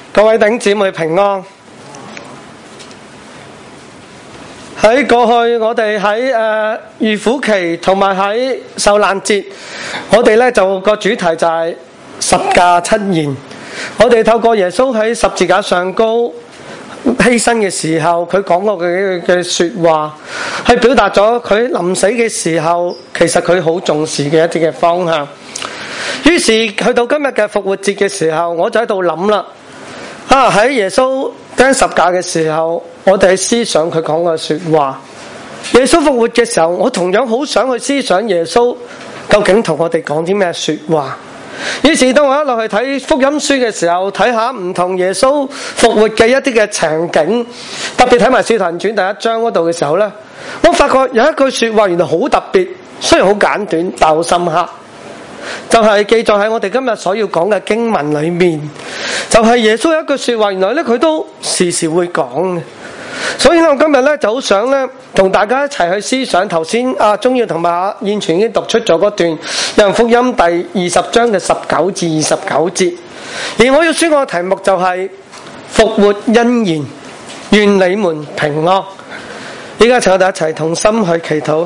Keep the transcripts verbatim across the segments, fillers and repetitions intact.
各位弟兄姊妹平安。喺過去我哋喺誒預苦期同埋喺受難節，我哋咧就個主題就係十架七言。我哋透過耶穌喺十字架上高犧牲嘅時候，佢講過嘅嘅說話，係表達咗佢臨死嘅時候，其實佢好重視嘅一啲嘅方向。於是去到今日嘅復活節嘅時候，我就喺度諗啦，啊喺耶穌釘十架嘅時候，我哋喺思想佢講嘅說話。耶穌復活嘅時候，我同樣好想去思想耶穌究竟同我哋講啲咩說話。於是當我一路去睇福音書嘅時候，睇下唔同耶穌復活嘅一啲嘅場景，特別睇埋《使徒行傳》第一章嗰度嘅時候呢，我發覺有一句說話原來好特別，雖然好簡短，但好深刻。就係記載喺我哋今日所要講嘅經文裏面，就係耶穌有一句說話，原來咧佢都時時會講嘅。所以我今日咧就好想咧同大家一齊去思想頭先阿鍾耀同埋阿燕全已經讀出咗嗰段《約翰福音》第二十章嘅十九至二十九節，而我要宣講嘅題目就係復活恩言，願你們平安。依家請我哋一齊同心去祈禱。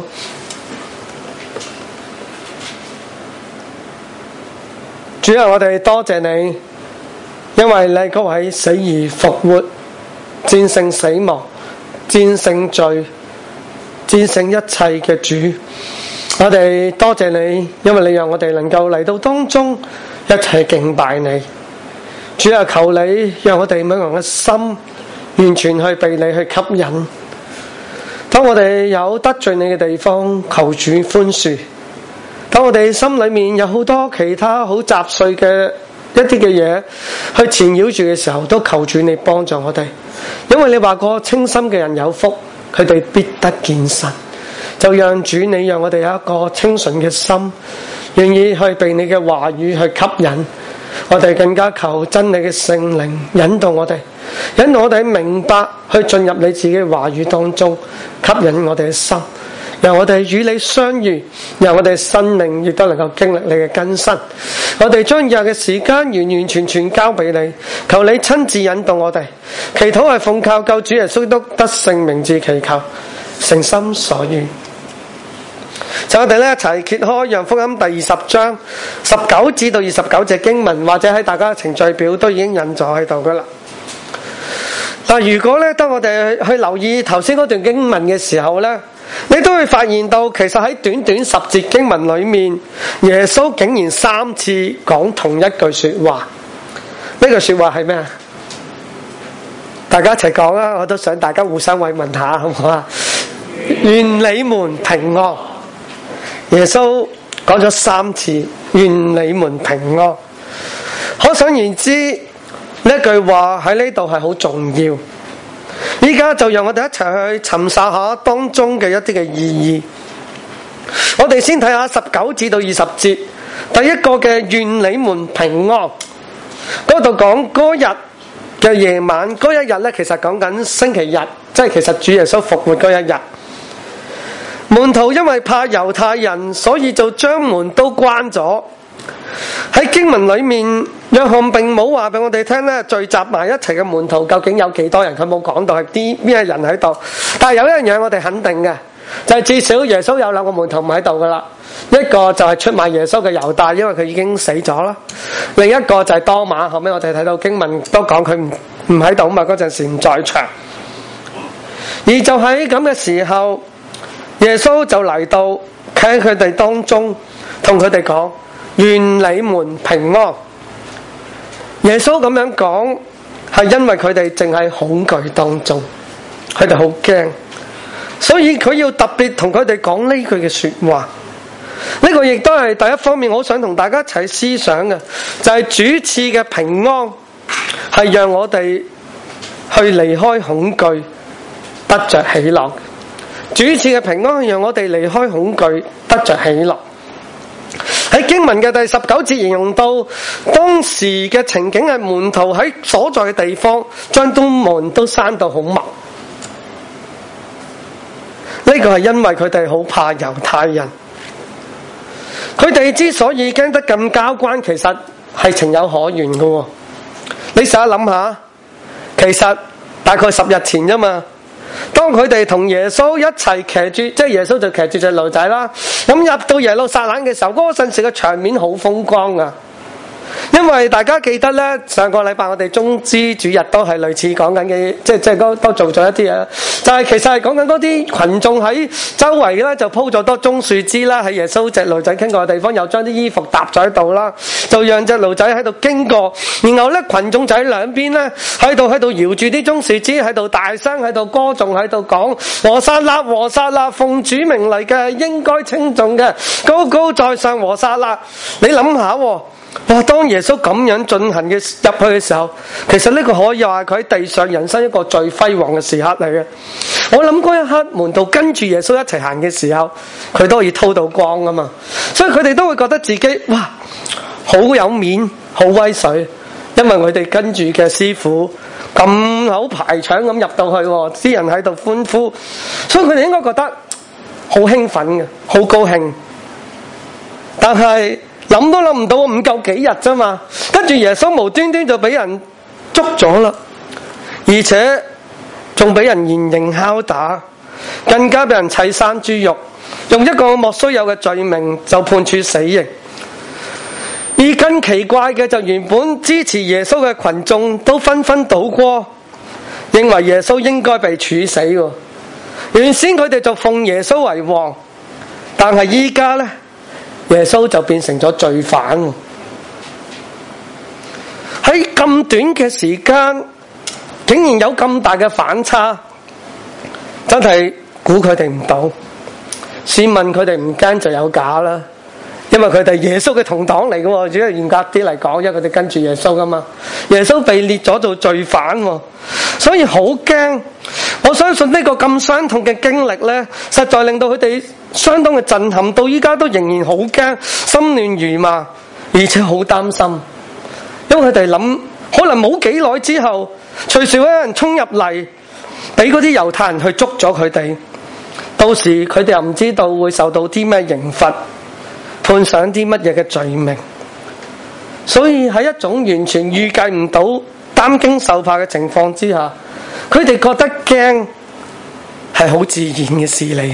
主啊，我哋多謝你，因為你嗰位死而復活、戰勝死亡、戰勝罪、戰勝一切嘅主。我哋多謝你，因為你讓我哋能夠嚟到當中一齊敬拜你。主啊，求你讓我哋每個人嘅心完全去被你去吸引。當我哋有得罪你嘅地方，求主寬恕。當我哋心裏面有好多其他好雜碎嘅一啲嘅嘢去纏繞住嘅時候，都求主你幫助我哋，因為你話過清心嘅人有福，佢哋必得見神。就讓主你讓我哋有一個清純嘅心，願意去被你嘅話語去吸引。我哋更加求真理嘅聖靈引導我哋，引導我哋明白去進入你自己嘅話語當中，吸引我哋嘅心。讓我哋與你相遇，讓我哋生命亦都能夠經歷你嘅更新。我哋將以後嘅時間完完全全交俾你，求你親自引導我哋。祈禱係奉靠救主耶穌基督得勝名字祈求，誠心所願。就我哋咧一齊揭開《約翰福音》第二十章十九至到二十九節經文，或者喺大家嘅程序表都已經印咗喺度噶啦。嗱，如果咧當我哋去留意頭先嗰段經文嘅時候咧，你都會發現到，其實喺短短十節經文裏面，耶穌竟然三次講同一句說話。呢句說話係咩啊？大家一齊講啊！我都想大家互相慰問下，好唔好啊？願你們平安。耶穌講咗三次，願你們平安。可想而知，呢句話喺呢度係好重要。依家就讓我哋一齊去尋查下當中嘅一啲嘅意義。我哋先睇下十九至到二十節，第一個嘅願你們平安。嗰度講嗰日嘅夜晚，嗰一日咧，其實講緊星期日，即係其實主耶穌復活嗰一日。門徒因為怕猶太人，所以就將門都關咗。喺經文裏面，約翰並冇話俾我哋聽咧，聚集埋一齊嘅門徒究竟有幾多人，佢冇講到係啲咩人喺度。但係有一樣嘢我哋肯定嘅，就係至少耶穌有兩個門徒唔喺度噶啦。一個就係出賣耶穌嘅猶大，因為佢已經死咗啦。另一個就係多馬，後尾我哋睇到經文都講佢唔唔喺度嘛，嗰陣時唔在場。而就喺咁嘅時候，耶穌就嚟到企喺佢哋當中，同佢哋講：願你們平安。耶穌咁樣講，係因為佢哋淨係恐懼當中，佢哋好驚，所以佢要特別同佢哋講呢句嘅說話。呢個亦都係第一方面，我想同大家一齊思想嘅，就係主賜嘅平安，係讓我哋去離開恐懼，得着喜樂。主賜嘅平安，讓我哋離開恐懼，得着喜樂。喺經文嘅第十九節形容到當時嘅情景係門徒喺所在嘅地方將東門都閂到好密。呢個係因為佢哋好怕猶太人。佢哋之所以驚得咁交關，其實係情有可原嘅。 你試下諗下，其實大概十日前啫嘛。當佢哋同耶穌一齊騎住，即係耶穌就騎住隻驢仔啦。咁入到耶路撒冷嘅時候，嗰陣時嘅場面好風光啊！因為大家記得咧，上個禮拜我哋棕枝主日都係類似講緊嘅，即係即係都都做咗一啲嘢，就係其實係講緊嗰啲群眾喺周圍咧就鋪咗多棕樹枝啦，喺耶穌隻驢仔經過嘅地方，又將啲衣服搭咗喺度啦，就讓隻驢仔喺度經過，然後咧群眾就喺兩邊咧喺度喺度搖住啲棕樹枝，喺度大聲喺度歌頌，喺度講和散那和散那，奉主名嚟嘅應該稱頌嘅，高高在上和散那。你諗下喎。哇！當耶穌咁樣進行嘅入去嘅時候，其實呢個可以話佢喺地上人生一個最輝煌嘅時刻嚟嘅。我諗嗰一刻門徒跟住耶穌一齊行嘅時候，佢都可以偷到光啊嘛，所以佢哋都會覺得自己哇好有面、好威水，因為佢哋跟住嘅師傅咁好排場咁入到去，啲人喺度歡呼，所以佢哋應該覺得好興奮嘅，好高興，但係諗都諗唔到，唔夠幾日啫嘛，跟住耶穌無端端就俾人捉咗啦，而且仲俾人嚴刑拷打，更加俾人砌生豬肉，用一個莫須有嘅罪名就判處死刑。而更奇怪嘅就原本支持耶穌嘅群眾都紛紛倒戈，認為耶穌應該被處死喎。原先佢哋就奉耶穌為王，但係依家呢，耶穌就變成咗罪犯。喺咁短嘅時間，竟然有咁大嘅反差，真係估佢哋唔到。試問佢哋唔驚就有假啦，因為佢哋耶穌嘅同黨嚟嘅喎，只係嚴格啲嚟講，因為佢哋跟住耶穌噶嘛。耶穌被列咗做罪犯，所以好驚。我相信呢個咁傷痛嘅經歷呢，實在令到佢哋相當嘅震撼，到依家都仍然好驚，心亂如麻，而且好擔心。因為佢哋諗，可能冇幾耐之後，隨時會有人衝入嚟，俾嗰啲猶太人去捉咗佢哋。到時佢哋又唔知道會受到啲咩刑罰，判上啲乜嘢嘅罪名。所以喺一種完全預計唔到、擔驚受怕嘅情況之下，佢哋覺得驚係好自然嘅事嚟，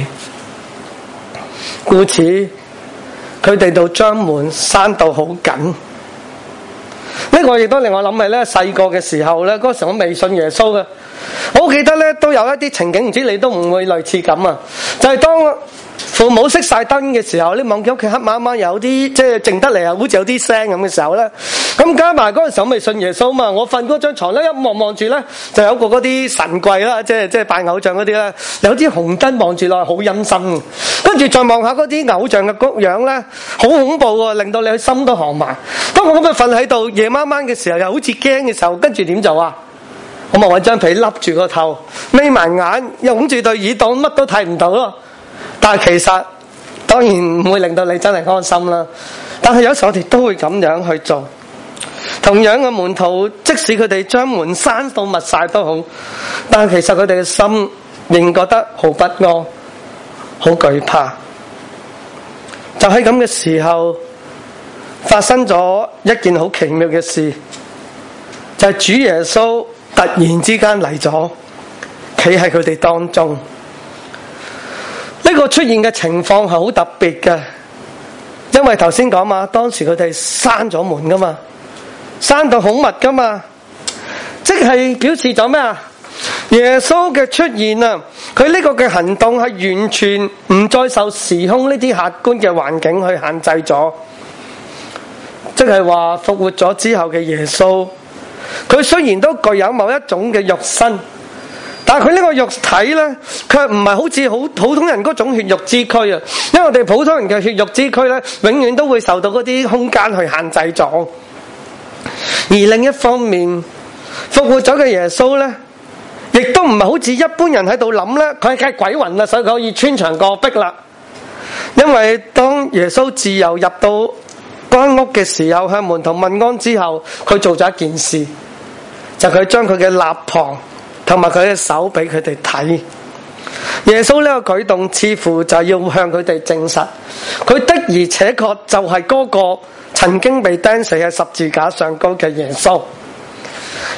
故此佢哋就將門閂到好緊。呢個亦都令我諗起咧，細個嘅時候咧，嗰時我未信耶穌嘅，我好記得咧都有一啲情景，唔知你都唔會類似咁啊，就係當父母熄晒燈嘅時候，你望見屋企黑掹掹有啲即係靜得嚟啊，好似有啲聲咁嘅時候咧，咁加埋嗰陣時我未信耶穌嘛，我瞓嗰張床咧一望望住咧，就有個嗰啲神櫃啦，即係即係拜偶像嗰啲咧，有啲紅燈望住落，好陰森。跟住再望下嗰啲偶像嘅谷樣咧，好恐怖喎，令到你心都寒埋。當我咁樣瞓喺度，夜晚晚嘅時候又好似驚嘅時候，跟住點做啊？我咪揾張被笠住個頭，眯埋眼，又擁住對耳朵，乜都睇唔到咯。但係其實當然唔會令到你真係安心啦。但係有時我哋都會咁樣去做。同樣嘅門徒，即使佢哋將門閂到密晒都好，但係其實佢哋嘅心仍覺得好不安、好懼怕。就喺咁嘅時候，發生咗一件好奇妙嘅事，就係主耶穌突然之間嚟咗，企喺佢哋當中。呢個出現嘅情況係好特別嘅，因為頭先講嘛，當時佢哋閂咗門噶嘛，閂到好密噶嘛，即係表示咗咩啊？耶穌嘅出現啊，佢呢個嘅行動係完全唔再受時空呢啲客觀嘅環境去限制咗，即係話復活咗之後嘅耶穌，佢雖然都具有某一種嘅肉身，但係佢呢個肉體呢，卻唔係好似好普通人嗰種血肉之軀啊！因為我哋普通人嘅血肉之軀呢，永遠都會受到嗰啲空間去限制咗。而另一方面，復活咗嘅耶穌呢，亦都唔係好似一般人喺度諗呢，佢係鬼魂啦，所以佢可以穿牆過壁啦。因為當耶穌自由入到間屋嘅時候，向門徒問安之後，佢做咗一件事，就佢將佢嘅肋旁同埋佢嘅手俾佢哋睇。耶穌呢個舉動似乎就要向佢哋證實，佢的而且確就係嗰個曾經被釘死喺十字架上高嘅耶穌。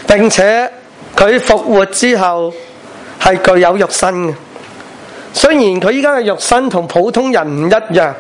並且佢復活之後係具有肉身嘅。雖然佢依家嘅肉身同普通人唔一樣，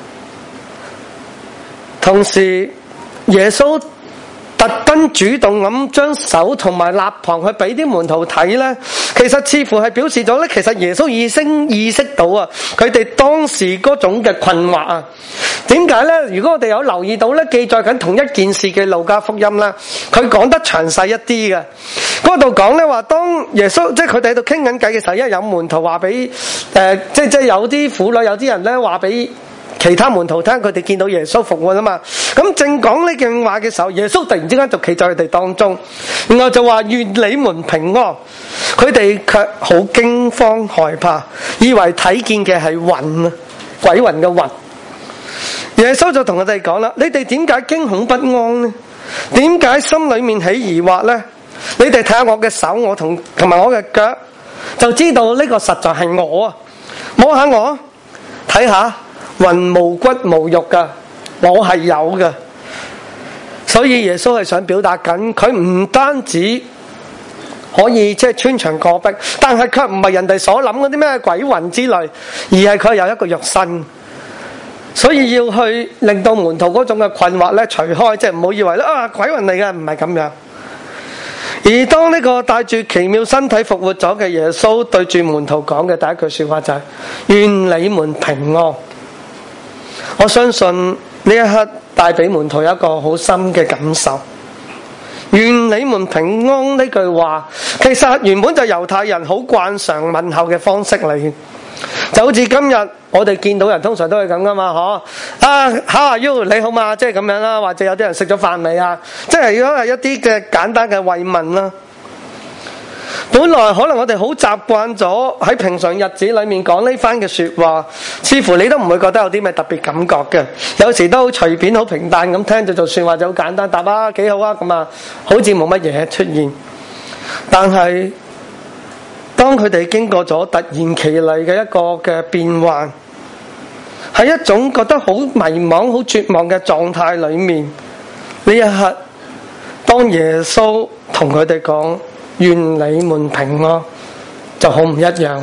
同時耶穌特登主動咁將手同埋肋旁去俾啲門徒睇呢，其實似乎係表示咗呢，其實耶穌已經意識到啊，佢哋當時嗰種嘅困惑啊。點解呢？如果我哋有留意到呢，記載緊同一件事嘅路加福音呢，佢講得詳細一啲嘅。嗰度講呢話，當耶穌即係佢哋喺度傾緊偈嘅時候，因為有門徒話俾誒，即係即係有啲婦女，有啲人呢話俾其他門徒聽，佢哋見到耶穌復活啊嘛。咁正講呢句話嘅時候，耶穌突然之間就企在佢哋當中，然後就話願你們平安。佢哋卻好驚慌害怕，以為睇見嘅係魂啊，鬼魂嘅魂。耶穌就同佢哋講啦：你哋點解驚恐不安呢？點解心裏面起疑惑呢？你哋睇下我嘅手，我同同埋我嘅腳，就知道呢個實在係我啊！摸下我，睇下魂無骨無肉噶，我係有噶。所以耶穌係想表達緊，佢唔單止可以即係穿牆過壁，但係卻唔係人哋所諗嗰啲咩鬼魂之類，而係佢有一個肉身。所以要去令到門徒嗰種嘅困惑咧除開，即係唔好以為咧啊鬼魂嚟嘅，唔係咁樣。而當呢個帶住奇妙身體復活咗嘅耶穌對住門徒講嘅第一句說話就係、是、願你們平安。我相信呢一刻帶俾門徒有一個好深嘅感受。願你們平安呢句話，其實原本就係猶太人好慣常問候嘅方式嚟，就好似今日我哋見到人通常都係咁噶嘛，嗬啊 How are you 你好嘛，即係咁樣啦，或者有啲人食咗飯未啊，即係如果係一啲嘅簡單嘅慰問啦。本來可能我哋好習慣咗喺平常日子裏面講呢番嘅說話，似乎你都唔會覺得有啲咩特別感覺嘅，有時都好隨便好平淡咁聽就就算，話就好簡單答啊幾好啊咁啊，好似冇乜嘢出現。但係當佢哋經過咗突然其來嘅一個嘅變幻，喺一種覺得好迷茫好絕望嘅狀態裏面，呢一刻當耶穌同佢哋講願你們平安，就好唔一樣。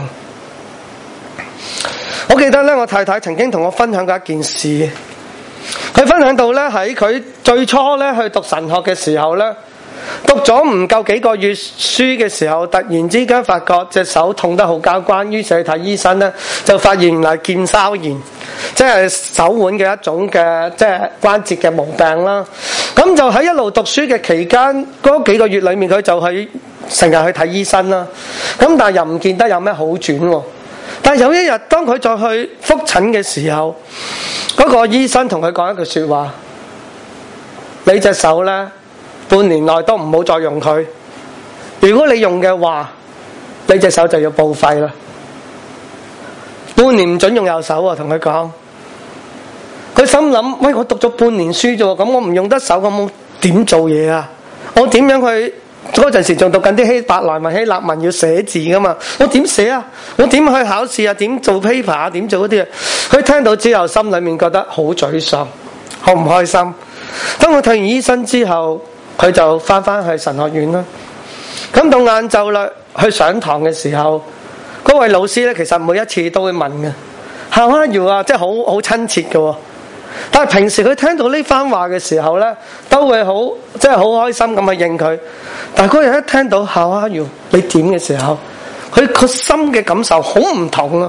我記得咧，我太太曾經同我分享過一件事，佢分享到咧喺佢最初咧去讀神學嘅時候咧，讀咗唔夠幾個月書嘅時候，突然之間發覺隻手痛得好交關，於是去睇醫生咧，就發現原來腱鞘炎，即係手腕嘅一種嘅即係關節嘅毛病啦。咁就喺一路讀書嘅期間，嗰幾個月裏面，佢就去成日去睇醫生啦。咁但係又唔見得有咩好轉喎。但係有一日，當佢再去復診嘅時候，嗰個醫生同佢講一句說話：你隻手咧，半年內都唔好再用佢。如果你用嘅話，你隻手就要報廢啦。半年唔准用右手啊，同佢講。佢心諗：喂，我讀咗半年書啫，咁我唔用得手，咁我點做嘢啊？我點樣去？嗰陣時仲讀緊啲希伯來文、希臘文要寫字噶嘛？我點寫啊？我點去考試啊？點做 paper 啊？點做嗰啲啊？佢聽到之後，心裏面覺得好沮喪，好唔開心。當佢睇完醫生之後，佢就翻翻去神學院啦。咁到晏晝啦，去上堂嘅時候，嗰位老師咧，其實每一次都會問嘅 How are you 啊，即係好好親切嘅。但係平時佢聽到呢番話嘅時候咧，都會好即係好開心咁去應佢。但係嗰日一聽到 How are you 你點嘅時候，佢個心嘅感受好唔同啊！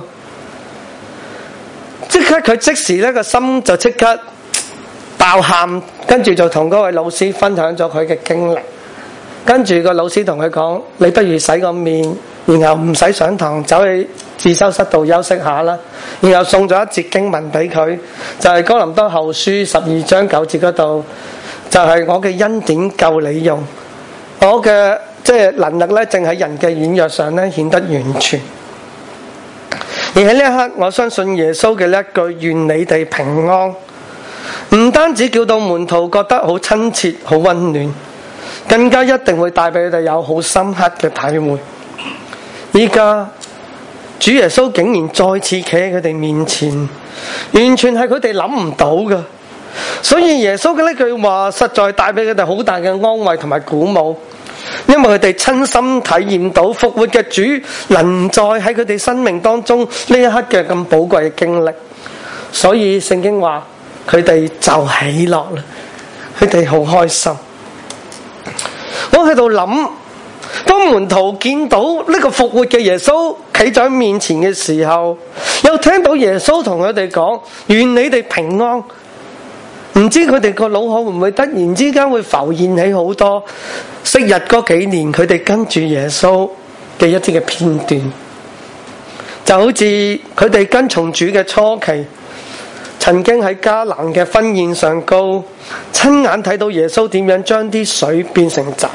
即刻佢即時咧個心就即刻爆喊，跟住就同嗰位老師分享咗佢嘅經歷。跟住個老師同佢講：你不如洗個面，然後唔使上堂，走去自修室度休息下啦。然後送咗一節經文俾佢，就係哥林多後書十二章九節嗰度，就係我嘅恩典夠你用，我嘅即係能力咧，正喺人嘅軟弱上咧顯得完全。而喺呢一刻，我相信耶穌嘅呢一句願你哋平安，唔單止叫到門徒覺得好親切、好溫暖，更加一定會帶俾佢哋有好深刻嘅體會。依家主耶穌竟然再次企喺佢哋面前，完全係佢哋諗唔到嘅。所以耶穌嘅呢句話實在帶俾佢哋好大嘅安慰同埋鼓舞。 因為佢哋親身體驗到復活嘅主能在喺佢哋生命當中呢一刻嘅咁寶貴嘅經歷，所以聖經話佢哋就喜樂啦，佢哋好開心。我喺度諗，當門徒見到呢個復活嘅耶穌企在面前嘅時候，又聽到耶穌同佢哋講願你哋平安，唔知佢哋個腦海會唔會突然之間會浮現起好多昔日嗰幾年佢哋跟住耶穌嘅一啲嘅片段，就好似佢哋跟從主嘅初期，曾經喺迦南嘅婚宴上高親眼睇到耶穌點樣將啲水變成酒，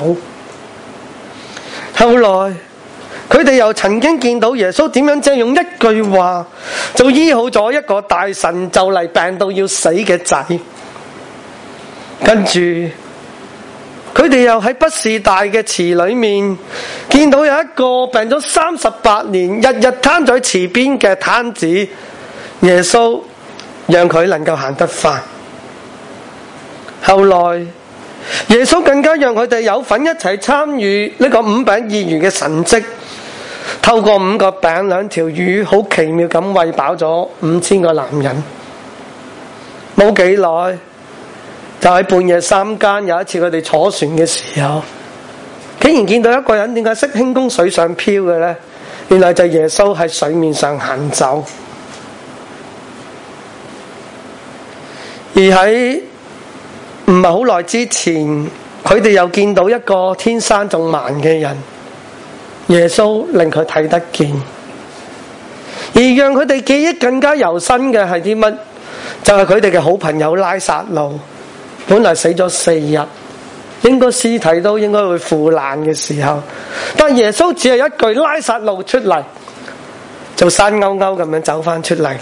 後來佢哋又曾經見到耶穌點樣只係用一句話就醫好咗一個大神就嚟病到要死嘅仔，跟住佢哋又喺畢士大嘅池裏面見到有一個病咗三十八年日日攤在池邊嘅癱子，耶穌讓佢能夠行得快。後來耶穌更加讓佢哋有份一齊參與呢個五餅二魚嘅神蹟，透過五個餅兩條魚好奇妙咁餵飽咗五千個男人。冇幾耐就喺半夜三更，有一次佢哋坐船嘅時候，竟然見到一個人，點解識輕功水上漂嘅呢？原來就係耶穌喺水面上行走。而喺唔係好耐之前，佢哋又見到一個天生仲盲嘅人，耶穌令佢睇得見。而讓佢哋記憶更加猶新嘅係啲乜？就係佢哋嘅好朋友拉撒路，本來死咗四日，應該屍體都應該會腐爛嘅時候，但耶穌只係一句拉撒路出嚟，就生勾勾咁樣走翻出嚟。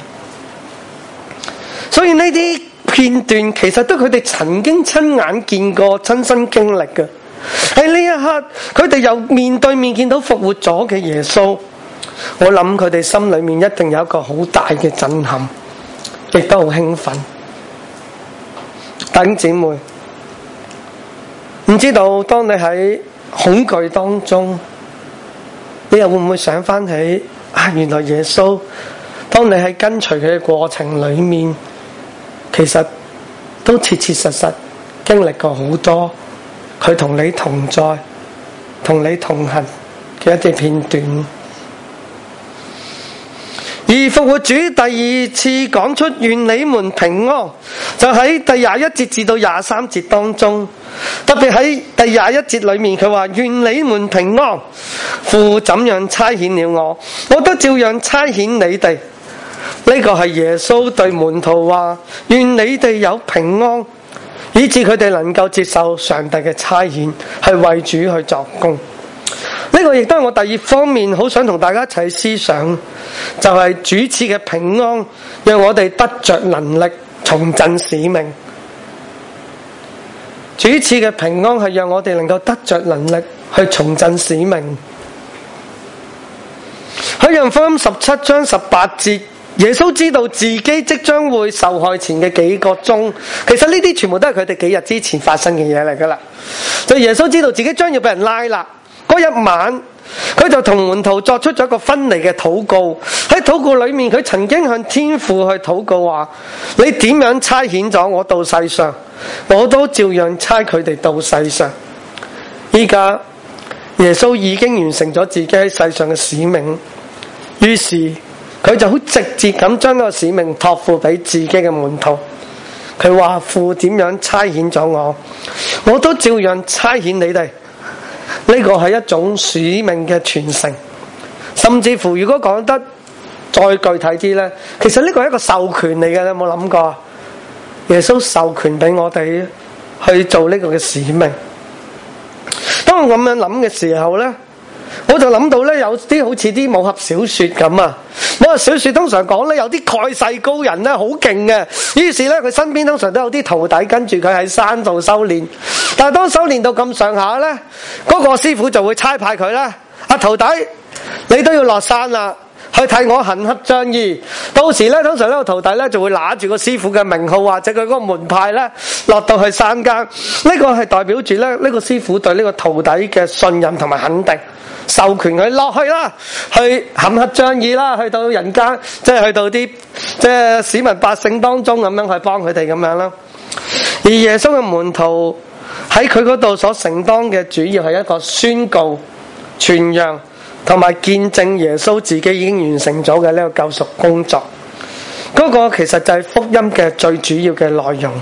所以呢啲片段其實都佢哋曾經親眼見過、親身經歷嘅。喺呢一刻，佢哋又面對面見到復活咗嘅耶穌，我諗佢哋心裏面一定有一個好大嘅震撼，亦都好興奮。弟兄姊妹，唔知道當你喺恐懼當中，你又會唔會想翻起啊？原來耶穌，當你喺跟隨佢嘅過程裏面，其實都切切實實經歷過好多佢同你同在、同你同行嘅一啲片段。而復活主第二次講出願你們平安，就喺第廿一節至到廿三節當中，特別喺第廿一節裏面佢話願你們平安，父怎樣差遣了我，我都照樣差遣你哋。呢個係耶穌對門徒話願你哋有平安，以致佢哋能夠接受上帝嘅差遣，係為主去作工。呢個亦都係我第二方面好想同大家一齊思想，就係主賜嘅平安，讓我哋得着能力重振使命。主賜嘅平安係讓我哋能夠得着能力去重振使命。喺約翰福音十七章十八節，耶穌知道自己即將會受害前嘅幾個鐘，其實呢啲全部都係佢哋幾日之前發生嘅嘢嚟噶啦。就耶穌知道自己將要被人拉啦，嗰一晚佢就同門徒作出咗一個分離嘅禱告。喺禱告裏面，佢曾經向天父去禱告話：你點樣差遣咗我到世上，我都照樣差佢哋到世上。依家耶穌已經完成咗自己喺世上嘅使命，於是佢就好直接咁將個使命託付俾自己嘅門徒。佢話：父點樣差遣咗我，我都照樣差遣你哋。呢個係一種使命嘅傳承，甚至乎如果講得再具體啲呢，其實呢個係一個授權嚟嘅。你有冇諗過？耶穌授權俾我哋去做呢個嘅使命。當我咁樣諗嘅時候呢，我就諗到呢，有啲好似啲武俠小說咁啊。武俠小說通常講呢，有啲蓋世高人呢，好勁嘅，於是呢，佢身邊通常都有啲徒弟跟住佢喺山度修煉。但係當修煉到咁上下呢，嗰個師傅就會差派佢啦，阿徒弟，你都要落山啦， 去替我行乞仗義。到時咧，通常呢個徒弟咧就會拿住個師傅嘅名號或者佢嗰個門牌咧落到去山間。呢、這個係代表住咧呢、這個師傅對呢個徒弟嘅信任同埋肯定，授權佢落去啦，去行乞仗義啦，去到人間，即係去到啲即係市民百姓當中咁樣去幫佢哋咁樣啦。而耶穌嘅門徒喺佢嗰度所承當嘅主要係一個宣告、傳揚同埋見證耶穌自己已經完成咗嘅呢個救贖工作。嗰、那個其實就係福音嘅最主要嘅內容。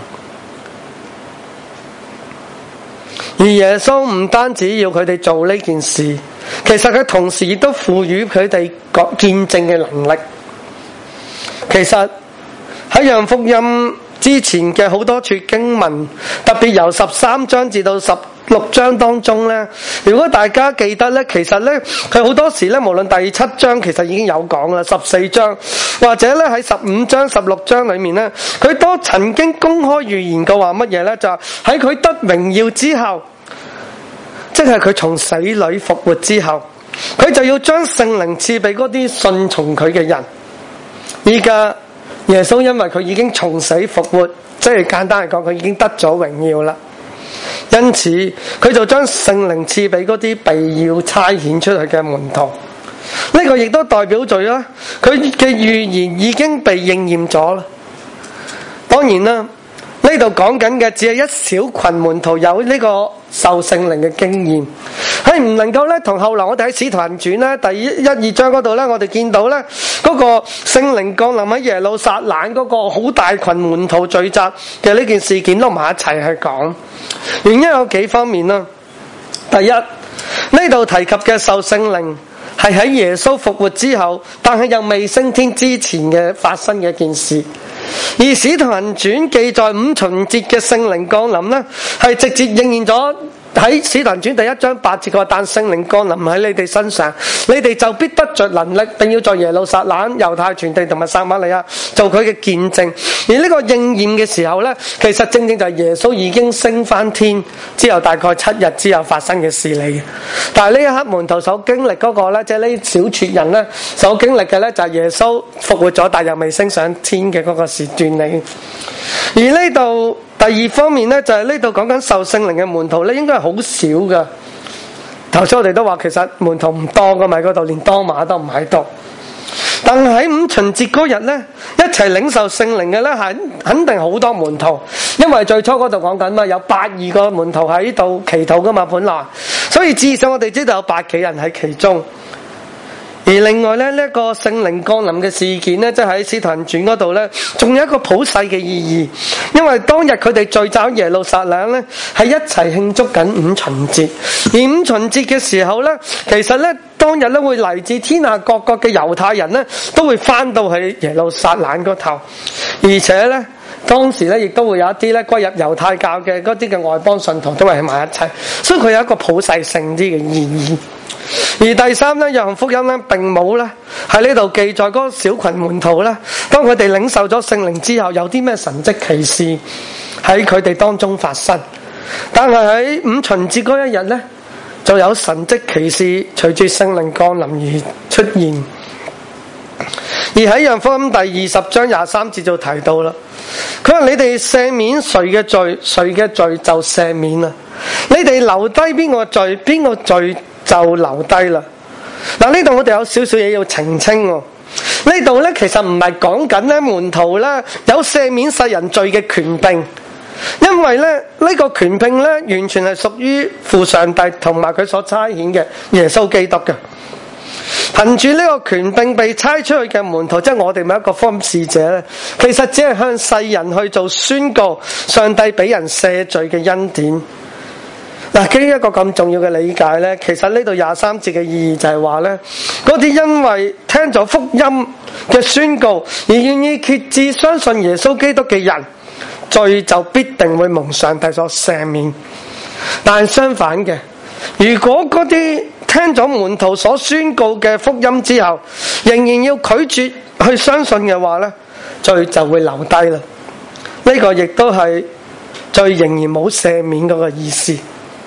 而耶穌唔單止要佢哋做呢件事，其實佢同時亦都賦予佢哋個見證嘅能力。其實喺約翰福音之前嘅好多處經文，特別由十三章至到十六章當中呢，如果大家記得呢，其實呢佢好多時呢，無論第七章其實已經有講啦，十四章或者呢喺十五章、十六章裏面呢，佢都曾經公開預言過話乜嘢呢？就喺佢得榮耀之後，即係佢從死裏復活之後，佢就要將聖靈賜俾嗰啲信從佢嘅人。依家耶穌因為佢已經從死復活，即係簡單嚟講，佢已經得咗榮耀啦。因此佢就將聖靈賜俾嗰啲被要差遣出去嘅門徒。呢、這個亦都代表咗啦，佢嘅預言已經被應驗咗啦。當然啦，呢度講緊嘅只係一小群門徒有呢個受聖靈嘅經驗，係唔能夠咧同後來我哋喺使徒行傳咧第一一二章嗰度咧，我哋見到咧嗰個聖靈降臨喺耶路撒冷嗰個好大群門徒聚集嘅呢件事件撈埋一齊去講。原因有幾方面啦。第一，呢度提及嘅受聖靈係喺耶穌復活之後，但係又未升天之前嘅發生嘅一件事。而使徒行傳記載五旬節嘅聖靈降臨呢，係直接應驗咗喺使徒行傳第一章八節嘅話，但聖靈降臨喺你哋身上，你哋就必得着能力，並要在耶路撒冷、猶太全地同埋撒瑪利亞做佢嘅見證。而呢個應驗嘅時候呢，其實正正就係耶穌已經升翻天之後大概七日之後發生嘅事嚟嘅。但係呢一刻門徒所經歷嗰個呢，即係呢小撮人呢所經歷嘅呢，就係耶穌復活咗，但又未升上天嘅嗰個時段嚟。而呢度第二方面呢，就係呢度講緊受聖靈嘅門徒呢，應該係好少噶。頭先我哋都話其實門徒唔多噶嘛，嗰度連多馬都唔喺度。但係喺五旬節嗰日呢，一齊領受聖靈嘅呢，係肯定好多門徒，因為最初嗰度講緊嘛，有百二個門徒喺度祈禱噶嘛，本來，所以至少我哋知道有百幾人喺其中。而另外咧，呢、這、一個聖靈降臨嘅事件呢，即係喺使徒行傳嗰度呢，仲有一個普世嘅意義，因為當日佢哋聚集喺耶路撒冷呢，係一齊慶祝緊五旬節。而五旬節嘅時候呢，其實呢，當日呢會嚟自天下各國嘅猶太人呢，都會翻到去耶路撒冷嗰頭，而且呢，當時呢亦都會有一啲呢歸入猶太教嘅嗰啲嘅外邦信徒都係喺埋一齊，所以佢有一個普世性啲嘅意義。而第三咧，約翰福音咧並冇咧喺呢度記載嗰個小群門徒咧，當佢哋領受咗聖靈之後，有啲咩神蹟奇事喺佢哋當中發生。但係喺五旬節嗰一日咧，就有神蹟奇事隨住聖靈降臨而出現。而喺約翰福音第二十章廿三節就提到啦，佢話你哋赦免誰嘅罪，誰嘅罪就赦免啦；你哋留低邊個罪，邊個罪就留低啦。嗱，呢度我哋有少少嘢要澄清喎。呢度咧其實唔係講緊咧門徒咧有赦免世人罪嘅權柄，因為咧呢個權柄咧完全係屬於父上帝同埋佢所差遣嘅耶穌基督嘅。憑住呢個權柄被差出去嘅門徒，即係我哋每一個福音使者咧，其實只係向世人去做宣告上帝俾人赦罪嘅恩典。嗱，基於一個咁重要嘅理解咧，其實呢度廿三節嘅意義就係話咧，嗰啲因為聽咗福音嘅宣告而願意決志相信耶穌基督嘅人，罪就必定會蒙上帝所赦免。但相反嘅，如果嗰啲聽咗門徒所宣告嘅福音之後，仍然要拒絕去相信嘅話咧，罪就會留低啦。呢個亦都係罪仍然冇赦免嗰個意思。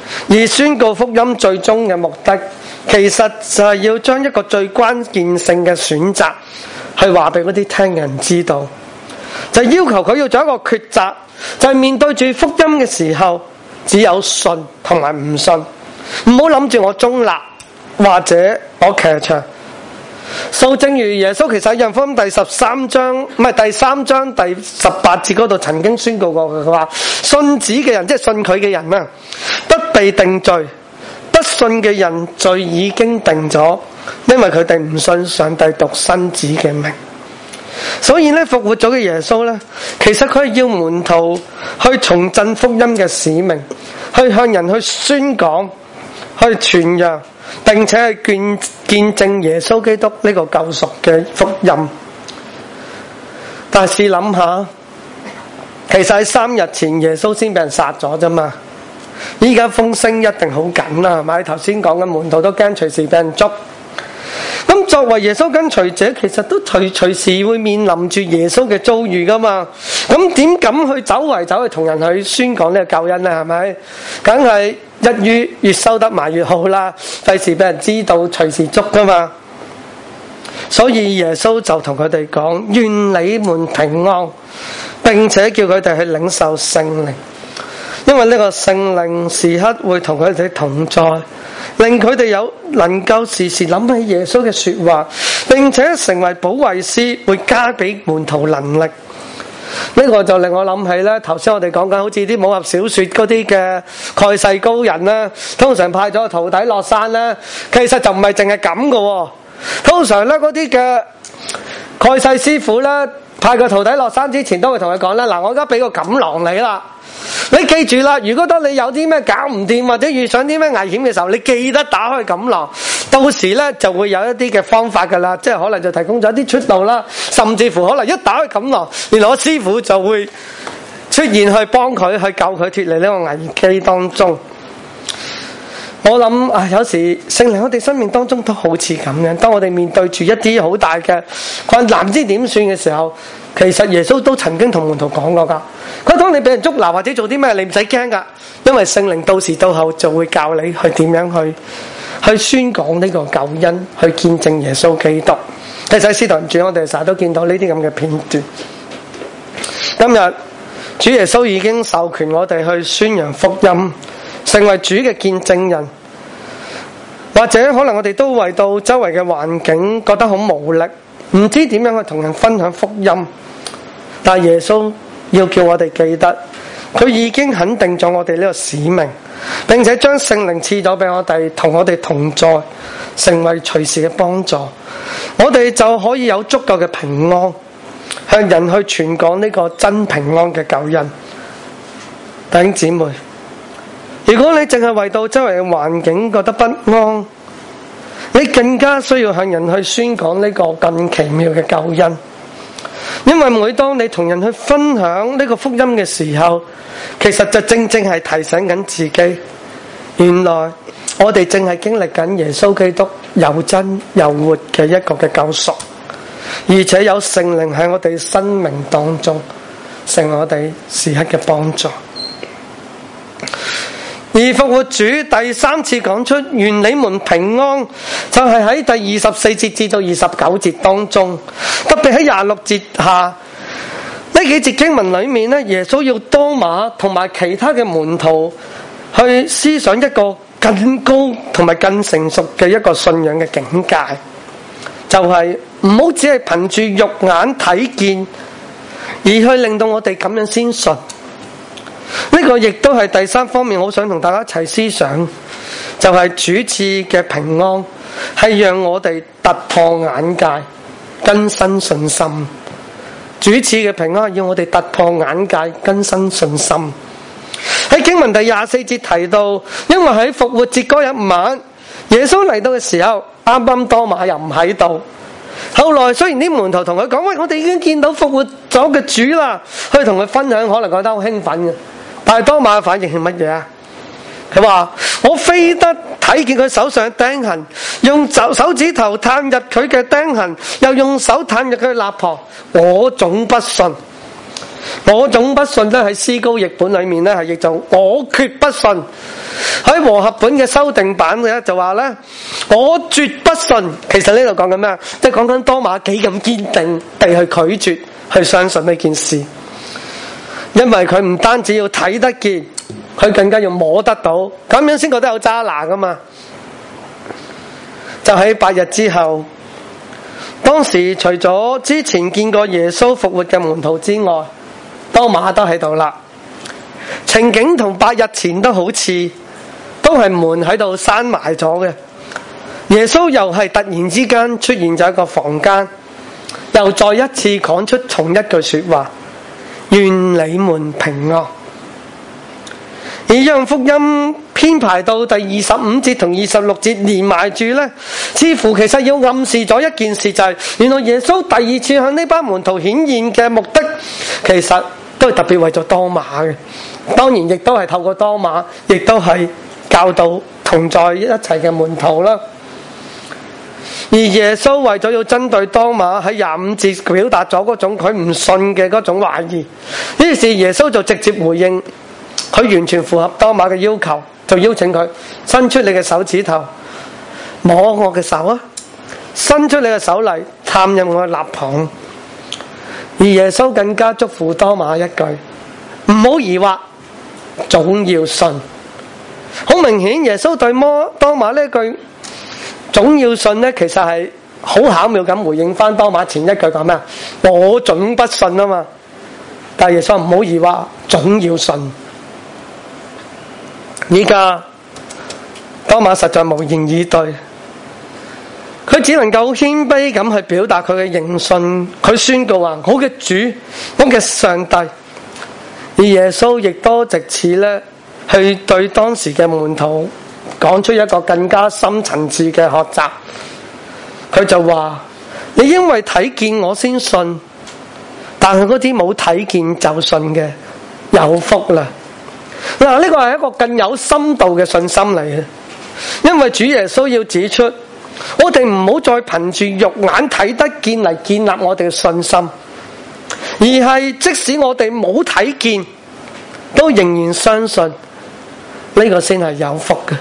而宣告福音最終嘅目的，其實就係要將一個最關鍵性嘅選擇，去話俾嗰啲聽嘅人知道，就係要求佢要做一個抉擇，就係面對住福音嘅時候，只有信同埋唔信，唔好諗住我中立或者我騎牆。數正如耶穌其實喺約翰福音第十三章，唔係第三章第十八節嗰度曾經宣告過嘅，佢話信子嘅人，即係信佢嘅人啊，不被定罪；不信嘅人罪已經定咗，因為佢哋唔信上帝獨生子嘅名。所以咧，復活咗嘅耶穌咧，其實佢係要門徒去重振福音嘅使命，去向人去宣講，去傳揚，並且係見見證耶穌基督呢個救贖嘅福音。但係試諗下，其實喺三日前耶穌先俾人殺咗啫嘛，依家風聲一定好緊啦，係咪？頭先講嘅門徒都驚隨時俾人捉。咁作為耶穌跟隨者，其實都隨隨時會面臨住耶穌嘅遭遇噶嘛。咁點敢去走圍走去同人去宣講呢個救恩呢？係咪？梗係一於越收得埋越好啦，費事俾人知道，隨時捉噶嘛。所以耶穌就同佢哋講：願你們平安，並且叫佢哋去領受聖靈，因為呢個聖靈時刻會同佢哋同在，令佢哋有能夠時時諗起耶穌嘅說話，並且成為保惠師，會加俾門徒能力。呢個就令我諗起咧，頭先我哋講緊好似啲武俠小說嗰啲嘅蓋世高人啦，通常派咗個徒弟落山咧，其實就唔係淨係咁噶。通常咧嗰啲嘅蓋世師傅咧，派個徒弟落山之前都會同佢講啦：嗱，我而家俾個錦囊你啦。你記住啦，如果當你有啲咩搞唔掂或者遇上啲咩危險嘅時候，你記得打開錦囊，到時咧就會有一啲嘅方法噶啦，即係可能就提供咗一啲出路啦，甚至乎可能一打開錦囊，原來我師傅就會出現去幫佢去救佢脫離呢個危機當中。我諗啊，有時聖靈喺我哋生命當中都好似咁樣，當我哋面對住一啲好大嘅困難，唔知點算嘅時候，其實耶穌都曾經同門徒講過噶。佢當你俾人捉拿或者做啲咩，你唔使驚噶，因為聖靈到時到後就會教你去點樣去去宣講呢個救恩，去見證耶穌基督。其實喺使徒行傳，我哋成日都見到呢啲咁嘅片段。今日主耶穌已經授權我哋去宣揚福音，成為主嘅見證人。或者可能我哋都為到周圍嘅環境覺得好無力，唔知點樣去同人分享福音。但耶穌要叫我哋記得，佢已經肯定咗我哋呢個使命，並且將聖靈賜咗俾我哋，同我哋同在，成為隨時嘅幫助。我哋就可以有足夠嘅平安，向人去傳講呢個真平安嘅救恩。弟兄姊妹，如果你淨係為到周圍嘅環境覺得不安，你更加需要向人去宣講呢個更奇妙嘅救恩。因為每當你同人去分享呢個福音嘅時候，其實就正正係提醒緊自己，原來我哋正係經歷緊耶穌基督又真又活嘅一個嘅救贖，而且有聖靈喺我哋生命當中成為我哋時刻嘅幫助。而復活主第三次講出願你們平安，就係喺第二十四節至到二十九節當中，特別喺廿六節下呢幾節經文裏面咧，耶穌要多馬同埋其他嘅門徒去思想一個更高同埋更成熟嘅一個信仰嘅境界，就係唔好只係憑住肉眼睇見，而去令到我哋咁樣先信。呢個亦都係第三方面，好想同大家一齊思想，就係主賜嘅平安係讓我哋突破眼界，更新信心。主賜嘅平安要我哋突破眼界，更新信心。喺經文第廿四節提到，因為喺復活節嗰日晚，耶穌嚟到嘅時候，啱啱多馬又唔喺度。後來雖然啲門徒同佢講：喂，我哋已經見到復活咗嘅主啦，去同佢分享，可能覺得好興奮嘅。但係多馬嘅反應係乜嘢啊？佢話：我非得睇見佢手上嘅釘痕，用手手指頭探入佢嘅釘痕，又用手探入佢嘅肋旁，我總不信。 我總不信咧，喺思高譯本裏面咧係譯做我決不信。喺和合本嘅修訂版咧就話咧我絕不信。其實呢度講緊咩？即係講緊多馬幾咁堅定地去拒絕去相信呢件事，因為佢唔單止要睇得見，佢更加要摸得到，咁樣先覺得有揸拿噶嘛。就喺八日之後，當時除咗之前見過耶穌復活嘅門徒之外，多馬都喺度啦。情景同八日前都好似，都係門喺度閂埋咗嘅。耶穌又係突然之間出現咗一個房間，又再一次講出同一句說話：願你們平安。而約翰福音編排到第二十五節同二十六節連埋住呢，似乎其實要暗示咗一件事，就係原來耶穌第二次向呢班門徒顯現嘅目的，其實都係特別為咗多馬嘅。當然亦都係透過多馬，亦都係教導同在一齊嘅門徒啦。而耶穌為咗要針對多馬喺廿五節表達咗嗰種佢唔信嘅嗰種懷疑，於是耶穌就直接回應，佢完全符合多馬嘅要求，就邀請佢伸出你嘅手指頭摸我嘅手啊，伸出你嘅手嚟探入我嘅肋旁。而耶穌更加囑咐多馬一句：唔好疑惑，總要信。好明顯耶穌對摩多馬呢句總要信呢，其實係好巧妙咁回應翻多馬前一句講咩？我總不信啊嘛。但係耶穌唔好疑惑，總要信。依家多馬實在無言以對，佢只能夠謙卑咁去表達佢嘅認信。佢宣告話：我嘅主，我嘅上帝。而耶穌亦都藉此呢，去對當時嘅門徒講出一個更加深層次嘅學習。佢就話：你因為睇見我先信，但係嗰啲冇睇見就信嘅，有福啦。嗱，呢個係一個更有深度嘅信心嚟嘅，因為主耶穌要指出，我哋唔好再憑住肉眼睇得見嚟建立我哋嘅信心，而係即使我哋冇睇見，都仍然相信，呢個先係有福嘅。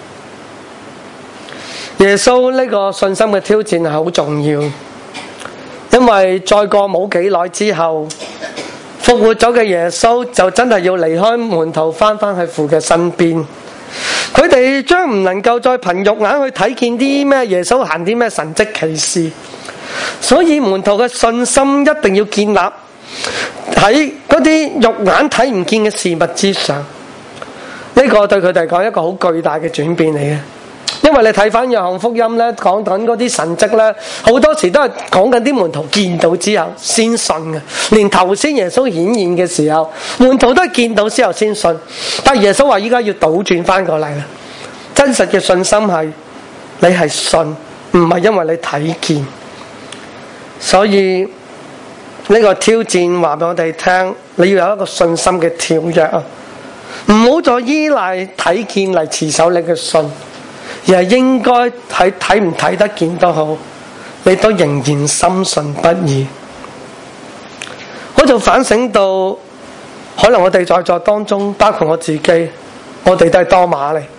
耶穌呢個信心嘅挑戰係好重要，因為再過冇幾耐之後，復活咗嘅耶穌就真係要離開門徒，翻返去父嘅身邊。佢哋將唔能夠再憑肉眼去睇見啲咩耶穌行啲咩神蹟奇事，所以門徒嘅信心一定要建立喺嗰啲肉眼睇唔見嘅事物之上。呢個對佢哋講一個好巨大嘅轉變嚟嘅。因為你睇翻約翰福音咧，講緊嗰啲神蹟咧，好多時都係講緊啲門徒見到之後先信嘅。連頭先耶穌顯現嘅時候，門徒都係見到之後先信。但係耶穌話依家要倒轉翻過嚟啦，真實嘅信心係你係信，唔係因為你睇見。所以呢個挑戰話俾我哋聽，你要有一個信心嘅跳躍啊！唔好再依賴睇見嚟持守你嘅信。而係應該喺睇唔睇得見都好，你都仍然深信不疑。我就反省到，可能我哋在座當中，包括我自己，我哋都係多馬嚟。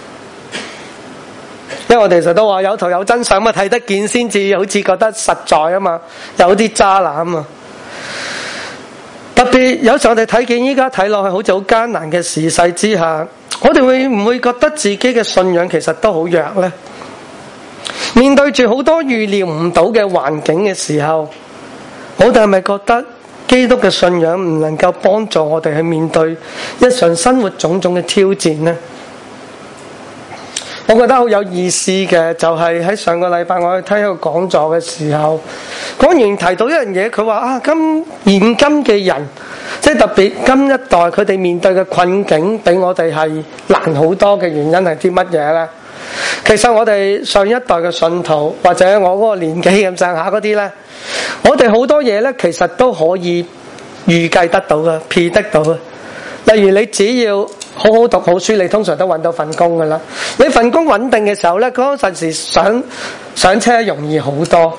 因為我哋成日都話有圖有真相嘛，睇得見先至好似覺得實在啊嘛，有啲渣男啊嘛。特別有時候我哋睇見依家睇落去好似好艱難嘅時勢之下，我哋會唔會覺得自己嘅信仰其實都好弱呢？面對住好多預料唔到嘅環境嘅時候，我哋係咪覺得基督嘅信仰唔能夠幫助我哋去面對日常生活種種嘅挑戰呢？我覺得好有意思嘅就係喺上個禮拜我去聽一個講座嘅時候，講完提到一樣嘢，佢話啊，今現今嘅人，即係特別今一代佢哋面對嘅困境比我哋係難好多嘅原因係啲乜嘢呢？其實我哋上一代嘅信徒或者我嗰個年紀咁上下嗰啲呢，我哋好多嘢呢，其實都可以預計得到嘅，預得到嘅。例如你只要好好讀好書，你通常都揾到份工噶啦。你份工穩定嘅時候呢，嗰陣時上上車容易好多。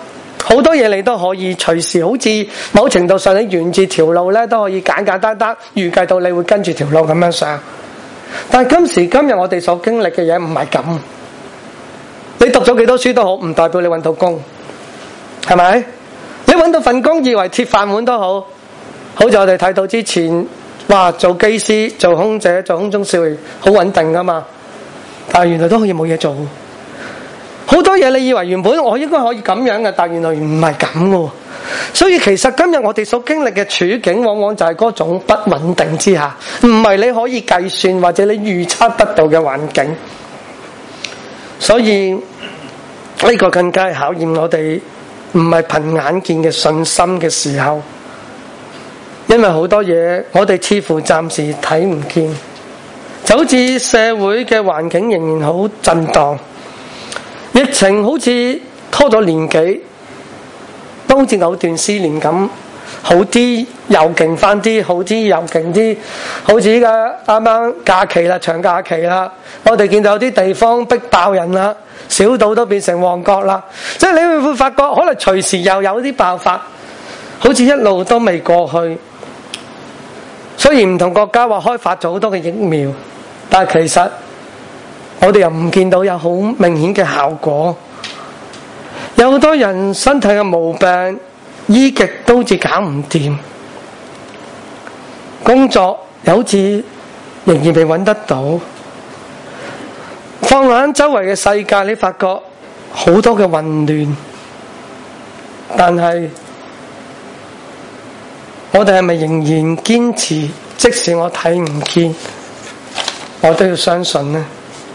好多嘢你都可以隨時，好似某程度上你沿住條路咧都可以簡簡單單預計到你會跟住條路咁樣上。但係今時今日我哋所經歷嘅嘢唔係咁。你讀咗幾多書都好，唔代表你揾到工，係咪？你揾到份工以為鐵飯碗都好，好似我哋睇到之前，哇，做機師、做空姐、做空中少爺好穩定噶嘛，但係原來都可以冇嘢做。好多嘢你以為原本我應該可以咁樣嘅，但係原來唔係咁嘅。所以其實今日我哋所經歷嘅處境，往往就係嗰種不穩定之下，唔係你可以計算或者你預測得到嘅環境。所以呢個更加考驗我哋，唔係憑眼見嘅信心嘅時候，因為好多嘢我哋似乎暫時睇唔見，就好似社會嘅環境仍然好震盪，疫情好似拖咗年幾，都好似藕斷絲連咁，好啲又勁翻啲，好啲又勁啲，好似依家啱啱假期啦，長假期啦，我哋見到有啲地方逼爆人啦，小島都變成旺角啦，即係你會會發覺可能隨時又有啲爆發，好似一路都未過去。雖然唔同國家話開發咗好多嘅疫苗，但係其實我哋又唔見到有好明顯嘅效果。有好多人身體嘅毛病醫極都好似搞唔掂，工作又好似仍然未揾得到。放眼周圍嘅世界，你發覺好多嘅混亂，但係我哋係咪仍然堅持？即使我睇唔見，我都要相信呢？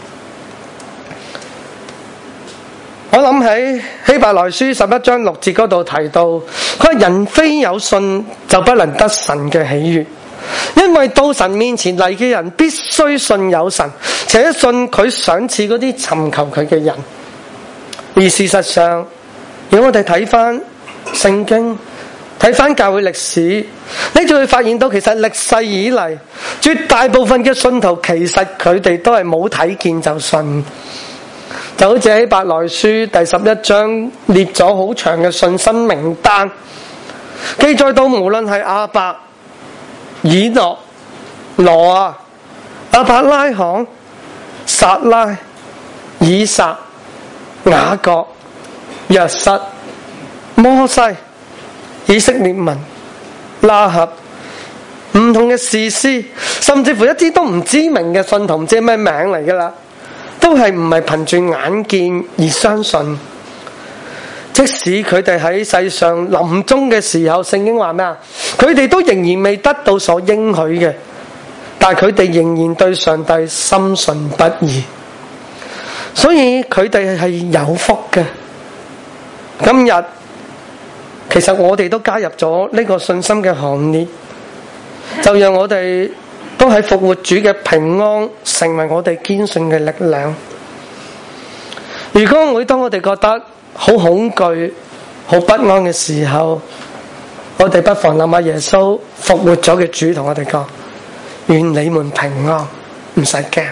我諗起希伯來書十一章六節嗰度提到，佢話人非有信就不能得神嘅喜悅，因為到神面前嚟嘅人必須信有神，且信佢賞賜嗰啲尋求佢嘅人。而事實上，如果我哋睇翻聖經，睇翻教會歷史，你就會發現到其實歷世以嚟，絕大部分嘅信徒其實佢哋都係冇睇見就信。就好似喺希伯來書第十一章列咗好長嘅信心名單，記載到無論係亞伯、以諾、挪亞、亞伯拉罕、撒拉、以撒、雅各、約瑟、摩西、以色列民、拉合，唔同嘅士師，甚至乎一啲都唔知名嘅信徒，唔知咩名嚟噶啦，都係唔係憑住眼見而相信。即使佢哋喺世上臨終嘅時候，聖經話咩啊？佢哋都仍然未得到所應許嘅，但係佢哋仍然對上帝深信不疑，所以佢哋係有福嘅。今日其實我哋都加入咗呢個信心嘅行列，就讓我哋都喺復活主嘅平安成為我哋堅信嘅力量。如果每當我哋覺得好恐懼、好不安嘅時候，我哋不妨諗下耶穌復活咗嘅主同我哋講：願你們平安，唔使驚。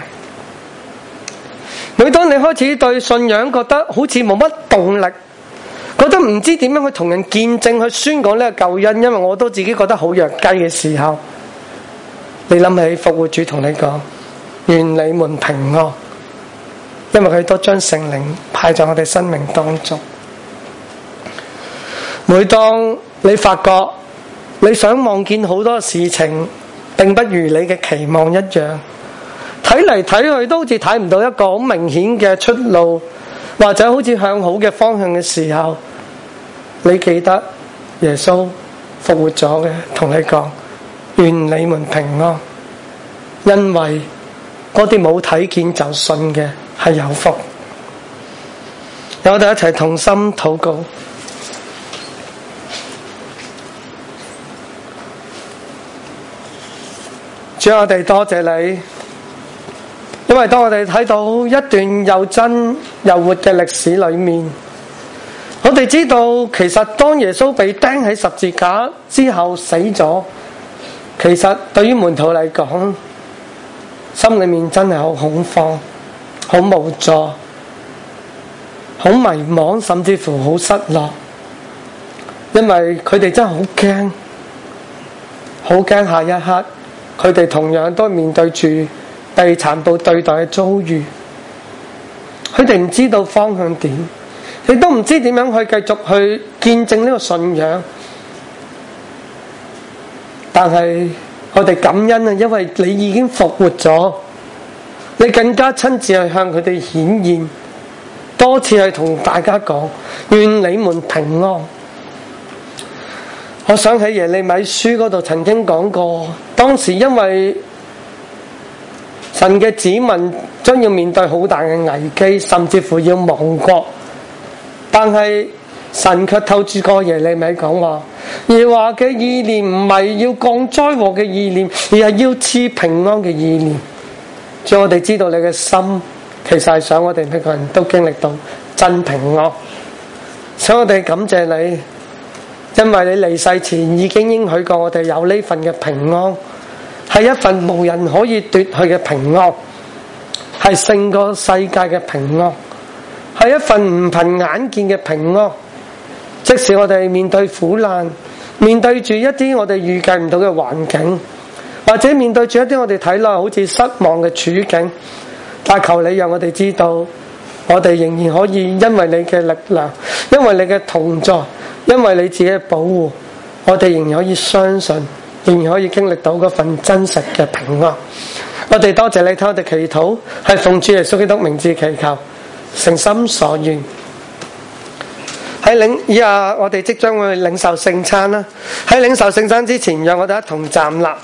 每當你開始對信仰覺得好似冇乜動力，覺得唔知點樣去同人見證去宣講呢個救恩，因為我都自己覺得好弱雞嘅時候，你諗起復活主同你講：願你們平安，因為佢都將聖靈派在我哋生命當中。每當你發覺你想望見好多事情並不如你嘅期望一樣，睇嚟睇去都好似睇唔到一個好明顯嘅出路，或者好似向好嘅方向嘅時候，你記得耶穌復活咗嘅，同你講：願你們平安，因為嗰啲冇睇見就信嘅係有福。我哋一齊同心禱告。主，我哋多謝你，因為當我哋睇到一段又真又活嘅歷史裏面，我哋知道其實當耶穌被釘喺十字架之後死咗，其實對於門徒嚟講，心裏面真係好恐慌、好無助、好迷茫，甚至乎好失落。 因為佢哋真係好驚，好驚下一刻佢哋同樣都面對住被殘暴對待嘅遭遇。佢哋唔知道方向點，亦都唔知點樣去繼續去見證呢個信仰。但係我哋感恩啊，因為你已經復活咗，你更加親自去向佢哋顯現，多次去同大家講，願你們平安。我想起耶利米書嗰度曾經講過，當時因為神嘅子民將要面對好大嘅危機，甚至乎要亡國，但係神卻透過過耶利米講話，耶和華嘅意念唔係要降災禍嘅意念，而係要賜平安嘅意念。所以我哋知道你嘅心其實係想我哋每個人都經歷到真平安。所以我哋感謝你，因為你離世前已經應許過我哋有呢份嘅平安，係一份無人可以奪去嘅平安，係勝過世界嘅平安，係一份唔憑眼見嘅平安。即使我哋面對苦難，面對住一啲我哋預計唔到嘅環境，或者面對住一啲我哋睇落好似失望嘅處境，但求你讓我哋知道，我哋仍然可以因為你嘅力量，因為你嘅同在，因為你自己嘅保護，我哋仍然可以相信，仍然可以經歷到嗰份真實嘅平安。我哋多謝你聽我哋祈禱，係奉主耶穌基督名字祈求，誠心所願。喺領以下，我哋即將會領受聖餐啦。喺領受聖餐之前，讓我哋一同站立。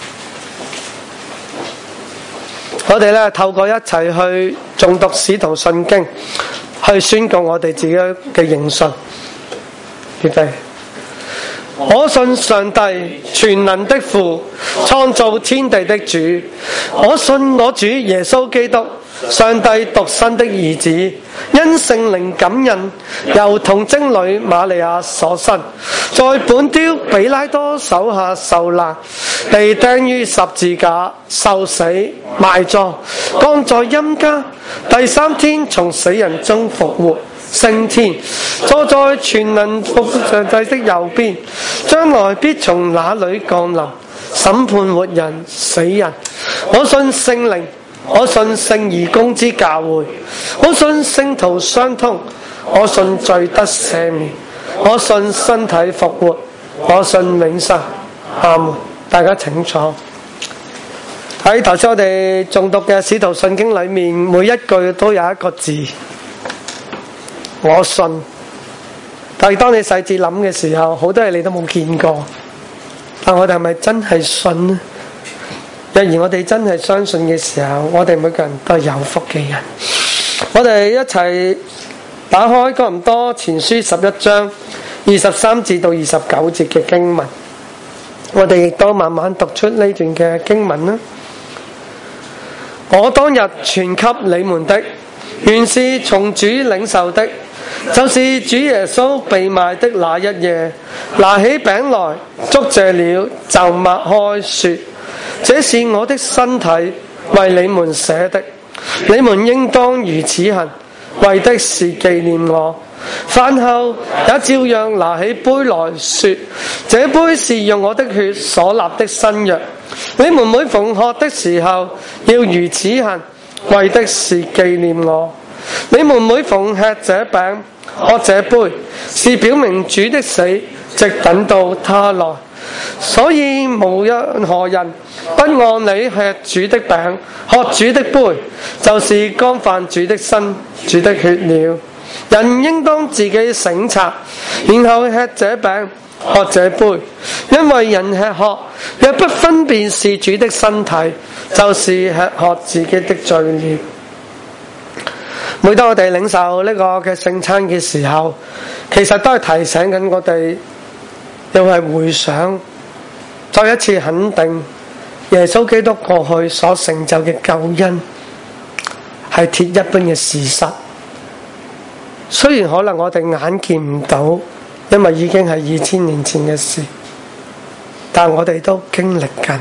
我哋咧透過一齊去誦讀使徒信經，去宣告我哋自己嘅認信。預備。我信上帝全能的父，創造天地的主。我信我主耶穌基督，上帝獨生的兒子，因聖靈感孕，由童貞女瑪利亞所生，在本丟彼拉多手下受難，被釘於十字架，受死，埋葬，降在陰間，第三天從死人中復活，升天，坐在全能父上帝的右邊，將來必從那裏降臨，審判活人死人。我信聖靈，我信聖而公之教會，我信聖徒相通，我信罪得赦免，我信身體復活，我信永生。阿門。大家請坐。喺頭先我哋誦讀嘅使徒信經裏面，每一句都有一個字我信，但係當你細緻諗嘅時候，好多嘢你都冇見過，但我哋係咪真係信呢？若然我哋真係相信嘅時候，我哋每個人都係有福嘅人。我哋一齊打開哥林多前書十一章二十三至到二十九節嘅經文，我哋亦都慢慢讀出呢段嘅經文啦。我當日傳給你們的，原是從主領受的，就是主耶穌被賣的那一夜，拿起餅來，祝謝了，就擘開說：這是我的身體，為你們捨的，你們應當如此行，為的是紀念我。飯後也照樣拿起杯來說：這杯是用我的血所立的新約，你們每逢喝的時候要如此行，為的是紀念我。你們每逢吃這餅喝這杯，是表明主的死，直等到他來。所以無任何人不按理吃主的餅喝主的杯，就是干犯主的身主的血了。人應當自己省察，然後吃這餅喝這杯，因為人吃喝若不分辨是主的身體，就是吃喝自己的罪了。每當我哋領受呢個嘅聖餐嘅時候，其實都係提醒緊我哋，又係回想，再一次肯定耶穌基督過去所成就嘅救恩係鐵一般嘅事實。雖然可能我哋眼見唔到，因為已經係二千年前嘅事，但我哋都經歷緊。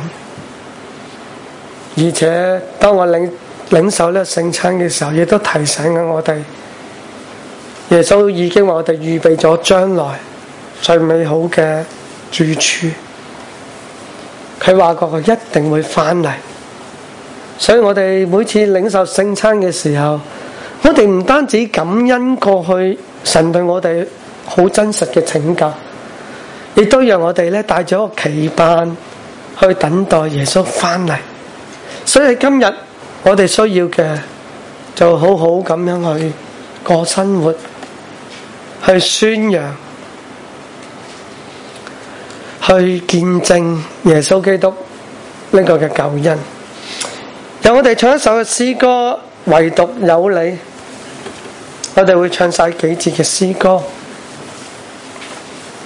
而且當我領領受呢個聖餐嘅時候，亦都提醒緊我哋，耶穌已經為我哋預備咗將來最美好嘅住處。佢話過佢一定會翻嚟，所以我哋每次領受聖餐嘅時候，我哋唔單止感恩過去神對我哋好真實嘅拯救，亦都讓我哋咧帶咗個期盼去等待耶穌翻嚟。所以今日我哋需要嘅就好好咁樣去過生活，去宣揚，去見證耶穌基督呢個嘅救恩。由我哋唱一首嘅詩歌，唯獨有你，我哋會唱晒幾節嘅詩歌。